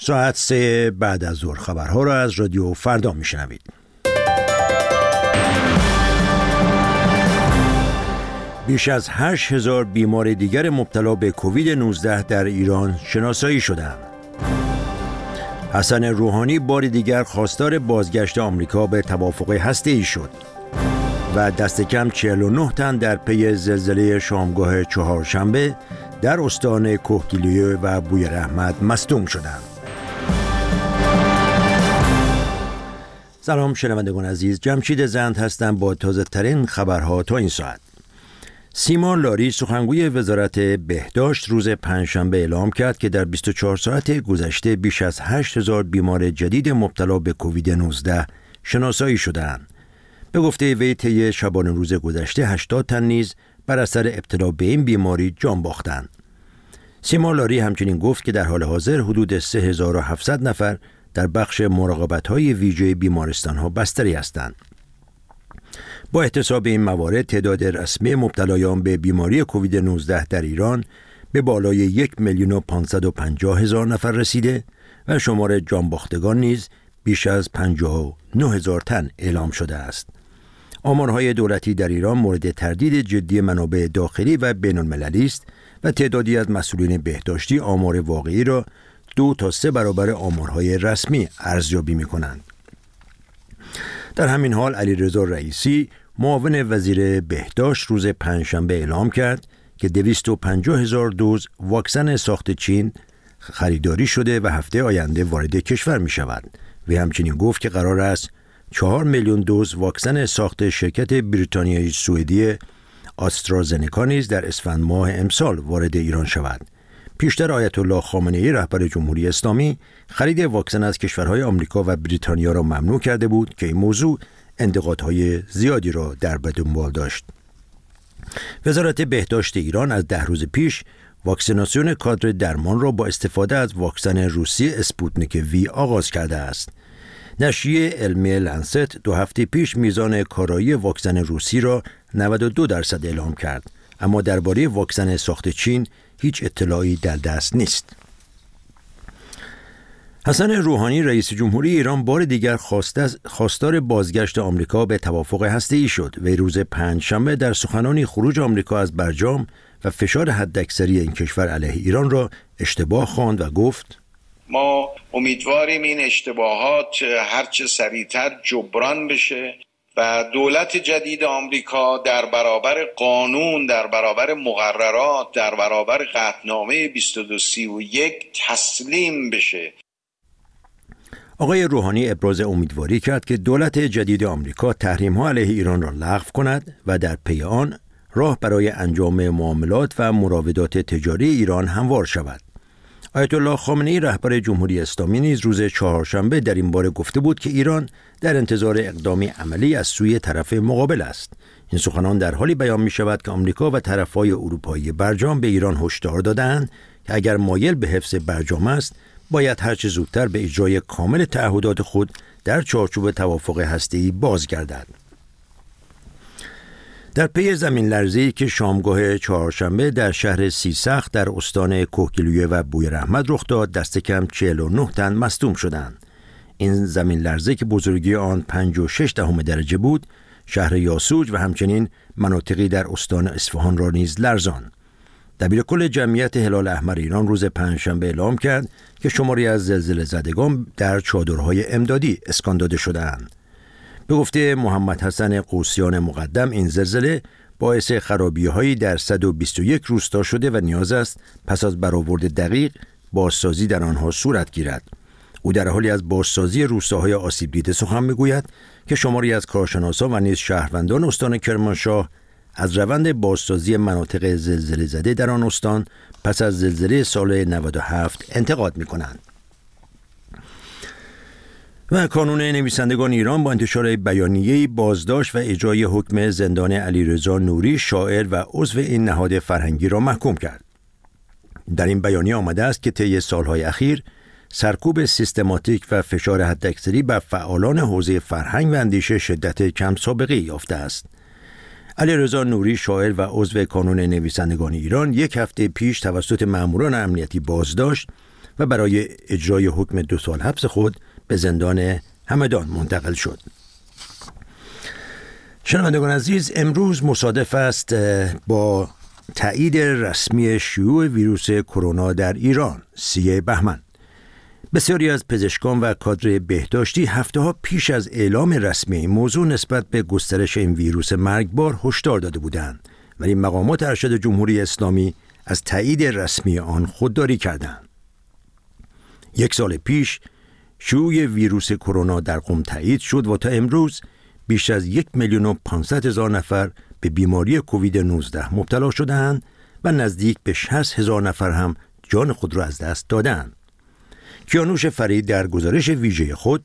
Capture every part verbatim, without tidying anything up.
ساعت سه بعد از ظهر خبرها را از رادیو فردا میشنوید. بیش از هشت هزار بیمار دیگر مبتلا به کووید نوزده در ایران شناسایی شدند. حسن روحانی بار دیگر خواستار بازگشت آمریکا به توافق هسته‌ای شد و دست کم چهل و نه تن در پی زلزله شامگاه چهارشنبه در استان کهگیلویه و بویراحمد مصدوم شدند. سلام شنوندگان عزیز، جمشید زند هستم با تازه ترین خبرها تا این ساعت. سیما لاری سخنگوی وزارت بهداشت روز پنجشنبه اعلام کرد که در بیست و چهار ساعت گذشته بیش از هشت هزار بیمار جدید مبتلا به کووید نوزده شناسایی شدند. به گفته وی طی شبانه روز گذشته هشتاد تن نیز بر اثر ابتلا به این بیماری جان باختند. سیما لاری همچنین گفت که در حال حاضر حدود سه هزار و هفتصد نفر در بخش مراقبت‌های ویژه بیمارستان‌ها بستری هستند. با احتساب این موارد تعداد رسمی مبتلایان به بیماری کووید نوزده در ایران به بالای یک میلیون و پانصد و پنجاه هزار نفر رسیده و شمار جانباختگان نیز بیش از پنجاه و نه هزار تن اعلام شده است. آمارهای دولتی در ایران مورد تردید جدی منابع داخلی و بین‌المللی است و تعدادی از مسئولین بهداشتی آمار واقعی را دو تا سه برابر آمارهای رسمی ارزیابی می‌کنند. در همین حال علیرضا رئیسی معاون وزیر بهداشت روز پنجشنبه اعلام کرد که دویست و پنجاه هزار دوز واکسن ساخت چین خریداری شده و هفته آینده وارد کشور می شود. و همچنین گفت که قرار است چهار میلیون دوز واکسن ساخت شرکت بریتانیایی سوئدی آسترازنکا نیز در اسفند ماه امسال وارد ایران شود. پیشتر آیت الله خامنه‌ای رهبر جمهوری اسلامی خرید واکسن از کشورهای آمریکا و بریتانیا را ممنوع کرده بود که این موضوع انتقادهای زیادی را در به دنبال داشت. وزارت بهداشت ایران از ده روز پیش واکسیناسیون کادر درمان را با استفاده از واکسن روسی اسپوتنیک وی آغاز کرده است. نشریه علمی لنست دو هفته پیش میزان کارایی واکسن روسی را نود و دو درصد اعلام کرد، اما درباره واکسن ساخت چین هیچ اطلاعی در دست نیست. حسن روحانی رئیس جمهوری ایران بار دیگر خواستار بازگشت آمریکا به توافق هسته‌ای شد و روز پنجشنبه در سخنانی خروج آمریکا از برجام و فشار حداکثری این کشور علیه ایران را اشتباه خواند و گفت: ما امیدواریم این اشتباهات هرچه سریعتر جبران بشه و دولت جدید آمریکا در برابر قانون، در برابر مقررات، در برابر قطعنامه بیست و دو سی و یک تسلیم بشه. آقای روحانی ابراز امیدواری کرد که دولت جدید آمریکا تحریم‌ها علیه ایران را لغو کند و در پی آن راه برای انجام معاملات و مراودات تجاری ایران هموار شود. آیت الله خامنه‌ای رهبر جمهوری اسلامی نیز روز چهارشنبه در این باره گفته بود که ایران در انتظار اقدامی عملی از سوی طرف مقابل است. این سخنان در حالی بیان می شود که آمریکا و طرف‌های اروپایی برجام به ایران هشدار دادند که اگر مایل به حفظ برجام است، باید هرچه زودتر به اجرای کامل تعهدات خود در چارچوب توافق هسته‌ای بازگردد. در پی زمین لرزه‌ای که شامگاه چهارشنبه در شهر سیسخت در استان کهگیلویه و بویراحمد رخ داد، دست کم چهل و نه تن مصدوم شدند. این زمین لرزه که بزرگی آن پنج و شش دهم درجه بود، شهر یاسوج و همچنین مناطقی در استان اصفهان را نیز لرزاند. دبیرکل جمعیت هلال احمر ایران روز پنجشنبه اعلام کرد که شماری از زلزله زدگان در چادرهای امدادی اسکان داده شده‌اند. به گفته محمد حسن قوسیان مقدم، این زلزله باعث خرابی‌هایی در صد و بیست و یک روستا شده و نیاز است پس از برآورد دقیق بازسازی در آنها صورت گیرد. او در حالی از بازسازی روستاهای آسیب دیده سخن می‌گوید که شماری از کارشناسان و نیز شهروندان استان کرمانشاه از روند بازسازی مناطق زلزله زده در آن استان پس از زلزله سال نود و هفت انتقاد می‌کنند. و کانون نویسندگان ایران با انتشار بیانیه‌ای بازداشت و اجرای حکم زندان علیرضا نوری، شاعر و عضو این نهاد فرهنگی را محکوم کرد. در این بیانیه آمده است که طی سالهای اخیر سرکوب سیستماتیک و فشار حداکثری بر فعالان حوزه فرهنگ و اندیشه شدت کم سابقه یافته است. علیرضا نوری، شاعر و عضو کانون نویسندگان ایران، یک هفته پیش توسط ماموران امنیتی بازداشت و برای اجرای حکم دو سال حبس خود به زندان همدان منتقل شد. شنوندگان عزیز، امروز مصادف است با تایید رسمی شیوع ویروس کرونا در ایران، سی بهمن. بسیاری از پزشکان و کادر بهداشتی هفته‌ها پیش از اعلام رسمی این موضوع نسبت به گسترش این ویروس مرگبار هشدار داده بودند، ولی مقامات ارشد جمهوری اسلامی از تایید رسمی آن خودداری کردند. یک سال پیش شیوع ویروس کرونا در قم تایید شد و تا امروز بیش از یک میلیون و پانصد هزار نفر به بیماری کووید نوزده مبتلا شدند و نزدیک به شصت هزار نفر هم جان خود را از دست دادند. کیانوش فرید در گزارش ویژه خود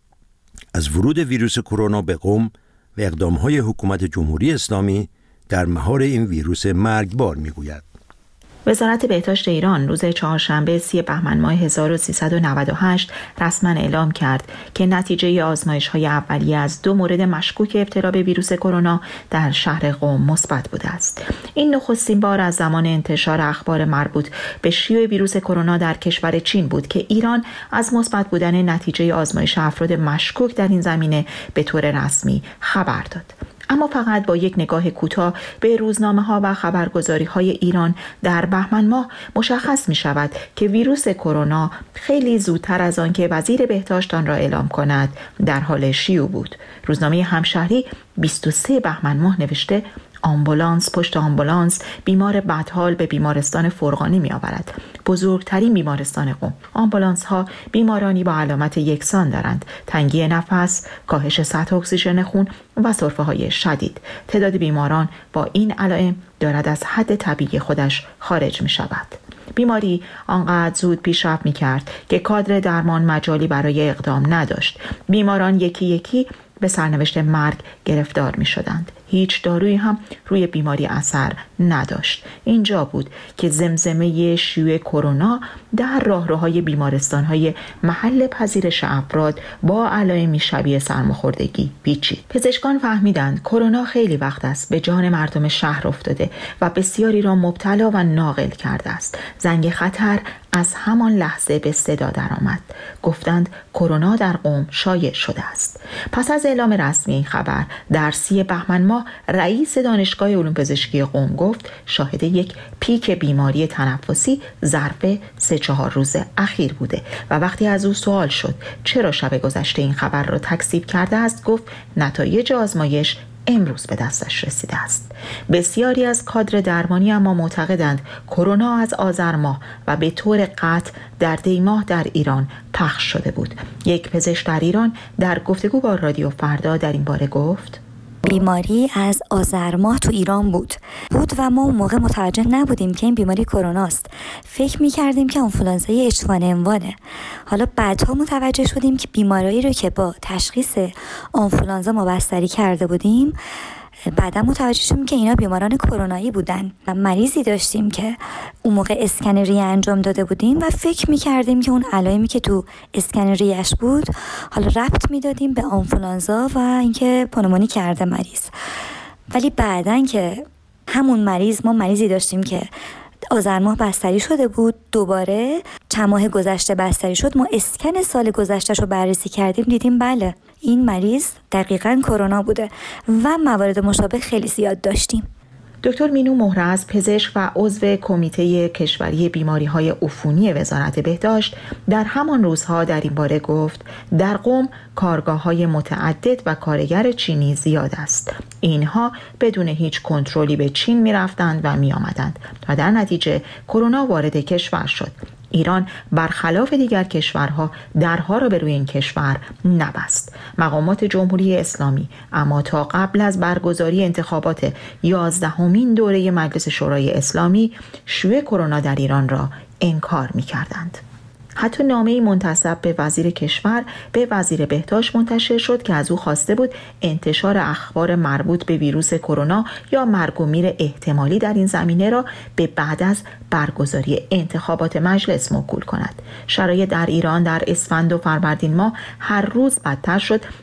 از ورود ویروس کرونا به قم و اقدام‌های حکومت جمهوری اسلامی در مهار این ویروس مرگبار می‌گوید. وزارت بهداشت ایران روز چهارشنبه سی بهمن ماه هزار و سیصد و نود و هشت رسما اعلام کرد که نتیجه آزمایش‌های اولیه از دو مورد مشکوک ابتلا به ویروس کرونا در شهر قم مثبت بوده است. این نخستین بار از زمان انتشار اخبار مربوط به شیوع ویروس کرونا در کشور چین بود که ایران از مثبت بودن نتیجه آزمایش افراد مشکوک در این زمینه به طور رسمی خبر داد. اما فقط با یک نگاه کوتاه به روزنامه‌ها و خبرگزاری‌های ایران در بهمن ماه مشخص می‌شود که ویروس کرونا خیلی زودتر از آن که وزیر بهداشت آن را اعلام کند در حال شیوع بود. روزنامه همشهری بیست و سوم بهمن ماه نوشته آمبولانس پشت آمبولانس بیمار بدحال به بیمارستان فرغانی می آورد. بزرگترین بیمارستان قم. آمبولانس ها بیمارانی با علامت یکسان دارند: تنگی نفس، کاهش سطح اکسیژن خون و سرفه های شدید. تعداد بیماران با این علائم دارد از حد طبیعی خودش خارج می شود. بیماری آنقدر زود پیشرفت می کرد که کادر درمان مجالی برای اقدام نداشت. بیماران یکی یکی به سرنوشت مرگ گرفتار می شدند. هیچ دارویی هم روی بیماری اثر نداشت. اینجا بود که زمزمه شیوع کرونا در راهروهای بیمارستان‌های محل پذیرش افراد با علائمی شبیه سرماخوردگی پیچید. پزشکان فهمیدند کرونا خیلی وقت است به جان مردم شهر افتاده و بسیاری را مبتلا و ناقل کرده است. زنگ خطر از همان لحظه به صدا درآمد. گفتند کرونا در قم شایع شده است. پس از اعلام رسمی این خبر در سی بهمن ماه رئیس دانشگاه علوم پزشکی قم گفت شاهد یک پیک بیماری تنفسی ظرف سه چهار روز اخیر بوده و وقتی از او سوال شد چرا شب گذشته این خبر را تکذیب کرده است، گفت نتایج آزمایش امروز به دستش رسیده است. بسیاری از کادر درمانی اما معتقدند کرونا از آذر ماه و به طور قطع در دی ماه در ایران پخش شده بود. یک پزشک در ایران در گفتگو با رادیو فردا در این باره گفت بیماری از آذر ماه تو ایران بود بود و ما اون موقع متوجه نبودیم که این بیماری کروناست. فکر می‌کردیم که آنفولانزای اچ وان ان وانه. حالا بعدها متوجه شدیم که بیماری رو که با تشخیص آنفولانزا ما بستری کرده بودیم بعدا متوجه شدیم که اینا بیماران کرونایی بودن. و مریضی داشتیم که اون موقع اسکن ریه انجام داده بودیم و فکر می‌کردیم که اون علائمی که تو اسکن ریه‌اش بود حالا ربط میدادیم به آنفولانزا و اینکه پنومونی کرده مریض. ولی بعدن که همون مریض ما مریضی داشتیم که آذر ماه بستری شده بود، دوباره چند ماه گذشته بستری شد، ما اسکن سال گذشته‌ش رو بررسی کردیم دیدیم بله این مریض دقیقاً کرونا بوده و موارد مشابه خیلی زیاد داشتیم. دکتر مینو مهرز، پزشک و عضو کمیته کشوری بیماری‌های عفونی وزارت بهداشت، در همان روزها در این باره گفت در قم کارگاه‌های متعدد و کارگر چینی زیاد است. اینها بدون هیچ کنترلی به چین می‌رفتند و می‌آمدند و در نتیجه کرونا وارد کشور شد. ایران برخلاف دیگر کشورها درها را به روی این کشور نبست. مقامات جمهوری اسلامی اما تا قبل از برگزاری انتخابات یازدهمین دوره مجلس شورای اسلامی شیوع کرونا در ایران را انکار می‌کردند. حتی نامه‌ای منتسب به وزیر کشور به وزیر بهداشت منتشر شد که از او خواسته بود انتشار اخبار مربوط به ویروس کرونا یا مرگ و میر احتمالی در این زمینه را به بعد از برگزاری انتخابات مجلس موکول کند. شرایط در ایران در اسفند و فروردین ماه هر روز بدتر شد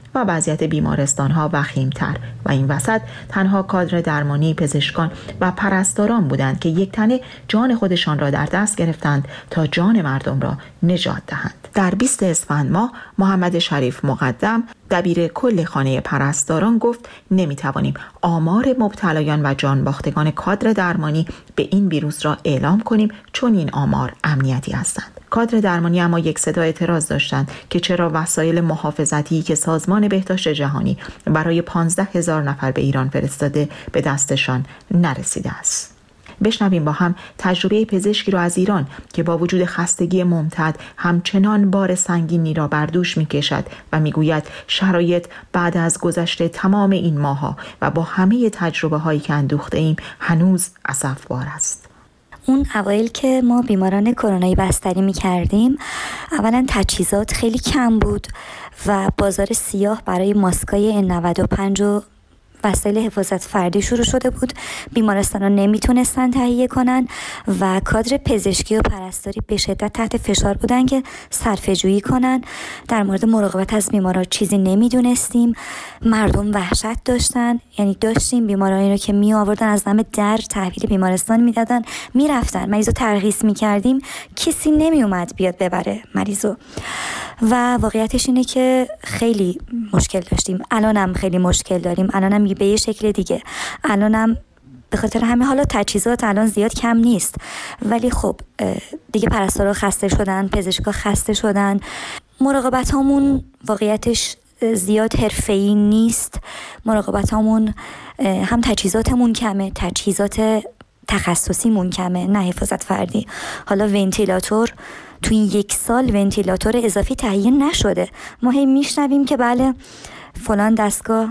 و وضعیت بیمارستان‌ها وخیم‌تر و این وسط تنها کادر درمانی، پزشکان و پرستاران بودند که یک تنه جان خودشان را در دست گرفتند تا جان مردم را نجات دهند. در بیست اسفند ماه محمد شریف مقدم دبیر کل خانه پرستاران گفت نمیتوانیم آمار مبتلایان و جان باختگان کادر درمانی به این ویروس را اعلام کنیم چون این آمار امنیتی هستند. کادر درمانی اما یک صدا اعتراض داشتند که چرا وسایل محافظتی که سازمان بهداشت جهانی برای پانزده هزار نفر به ایران فرستاده به دستشان نرسیده است. بشنویم با هم تجربه پزشکی را از ایران که با وجود خستگی ممتد همچنان بار سنگینی را بر دوش می‌کشد و می‌گوید شرایط بعد از گذشت تمام این ماه‌ها و با همه تجربه‌هایی که اندوخته ایم هنوز اسفبار است. اون اوایل که ما بیماران کرونایی بستری می‌کردیم، اولا تجهیزات خیلی کم بود و بازار سیاه برای ماسکای ان نود و پنج و وسایل حفاظت فردی شروع شده بود. بیمارستان‌ها نمیتونستن تهیه کنن و کادر پزشکی و پرستاری به شدت تحت فشار بودن که صرفه‌جویی کنن. در مورد مراقبت از بیماران چیزی نمیدونستیم. مردم وحشت داشتن، یعنی داشتیم بیمارانی رو که می آوردن از دم در تحویل بیمارستان میدادن، میرفتن. مریضو ترخیص میکردیم، کسی نمی اومد بیاد ببره مریضو. و واقعیتش اینه که خیلی مشکل داشتیم. الانم خیلی مشکل داریم. الانم به یه شکل دیگه. الانم به خاطر همه حالا تجهیزات الان زیاد کم نیست، ولی خب دیگه پرستارا خسته شدن، پزشکا خسته شدن. مراقبت هامون واقعیتش زیاد حرفه‌ای نیست. مراقبت هامون هم تجهیزاتمون کمه، تجهیزات تخصصیمون کمه، نه حفاظت فردی. حالا ونتیلاتور تو این یک سال ونتیلاتور اضافی تهیه نشده. ما هی میشنویم که بله فلان دستگاه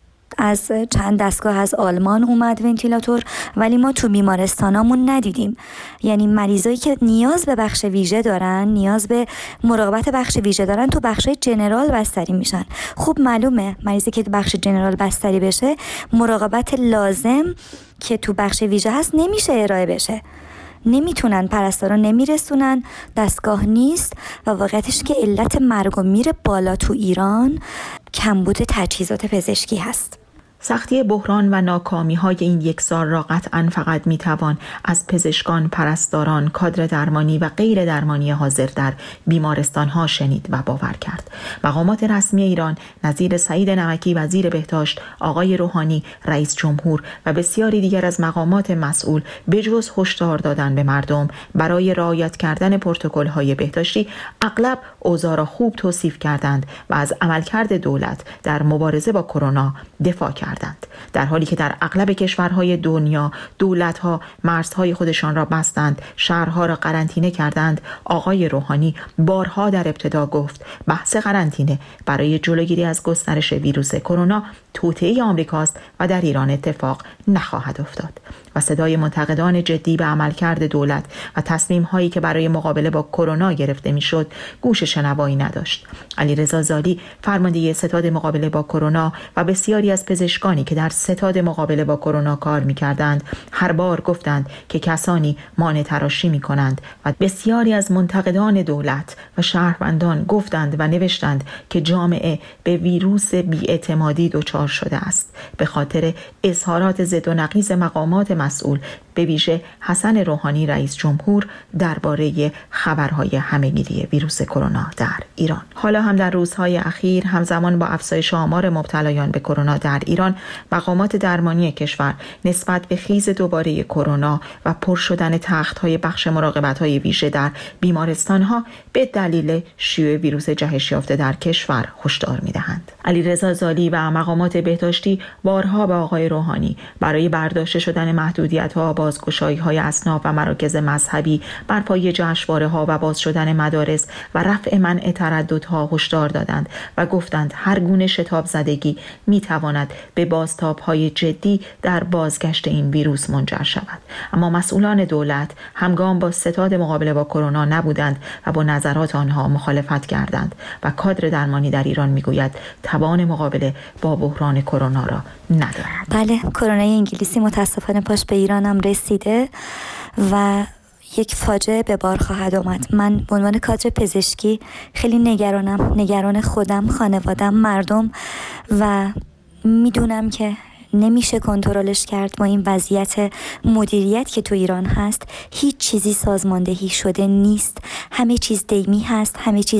از چند دستگاه از آلمان اومد ونتیلاتور، ولی ما تو بیمارستانامون ندیدیم. یعنی مریضایی که نیاز به بخش ویژه دارن، نیاز به مراقبت بخش ویژه دارن، تو بخش جنرال بستری میشن. خوب معلومه مریضی که تو بخش جنرال بستری بشه، مراقبت لازم که تو بخش ویژه هست نمیشه ارائه بشه. نمیتونن، پرستارا نمیرسونن، دستگاه نیست و واقعیتش که علت مرگ و میر بالا تو ایران کمبود تجهیزات پزشکی هست. سختی بحران و ناکامی های این یک سال را قطعاً فقط میتوان از پزشکان، پرستاران، کادر درمانی و غیر درمانی حاضر در بیمارستان ها شنید و باور کرد. مقامات رسمی ایران نظیر سعید نمکی وزیر بهداشت، آقای روحانی رئیس جمهور و بسیاری دیگر از مقامات مسئول بجز هشدار دادن به مردم برای رعایت کردن پروتکل های بهداشتی اغلب اوضاع را خوب توصیف کردند و از عملکرد دولت در مبارزه با کرونا دفاع کردند. در حالی که در اغلب کشورهای دنیا دولت‌ها مرزهای خودشان را بستند، شهرها را قرنطینه کردند، آقای روحانی بارها در ابتدا گفت بحث قرنطینه برای جلوگیری از گسترش ویروس کرونا توطئه آمریکاست و در ایران اتفاق نخواهد افتاد. و صدای منتقدان جدی به عملکرد دولت و تصمیم‌هایی که برای مقابله با کرونا گرفته می‌شد گوش شنوایی نداشت. علیرضا زالی فرمانده ستاد مقابله با کرونا و بسیاری از پزشکانی که در ستاد مقابله با کرونا کار می‌کردند هر بار گفتند که کسانی مانع تراشی می‌کنند و بسیاری از منتقدان دولت و شهروندان گفتند و نوشتند که جامعه به ویروس بی‌اعتمادی دچار شده است به خاطر اظهارات ضد و نقیض مقامات مسئول، به ویژه حسن روحانی رئیس جمهور درباره خبرهای همه‌گیری ویروس کرونا در ایران. حالا هم در روزهای اخیر همزمان با افزایش آمار مبتلایان به کرونا در ایران، مقامات درمانی کشور نسبت به خیز دوباره کرونا و پر شدن تخت‌های بخش مراقبت‌های ویژه در بیمارستان‌ها به دلیل شیوع ویروس جهش یافته در کشور هشدار می‌دهند. علیرضا زالی و مقامات بهداشتی بارها به آقای روحانی برای برداشته شدن محدودیت‌ها، بازگشایی‌های اصناف و مراکز مذهبی، برپایی جشنواره‌ها و باز شدن مدارس و رفع منع ترددها هشدار دادند و گفتند هر گونه شتاب زدگی می‌تواند به بازتاب‌های جدی در بازگشت این ویروس منجر شود. اما مسئولان دولت همگام با ستاد مقابله با کرونا نبودند و با نظرات آنها مخالفت کردند و کادر درمانی در ایران می‌گوید توان مقابله با بحران کرونا را ندارد. بله، کرونا انگلیسی متاسفانه پاش به ایران هم رسیده و یک فاجعه به بار خواهد آمد. من به عنوان کادر پزشکی خیلی نگرانم، نگران خودم، خانوادم، مردم و میدونم که نمیشه کنترلش کرد. با این وضعیت مدیریت که تو ایران هست هیچ چیزی سازماندهی شده نیست، همه چیز دیمی هست، همه چیز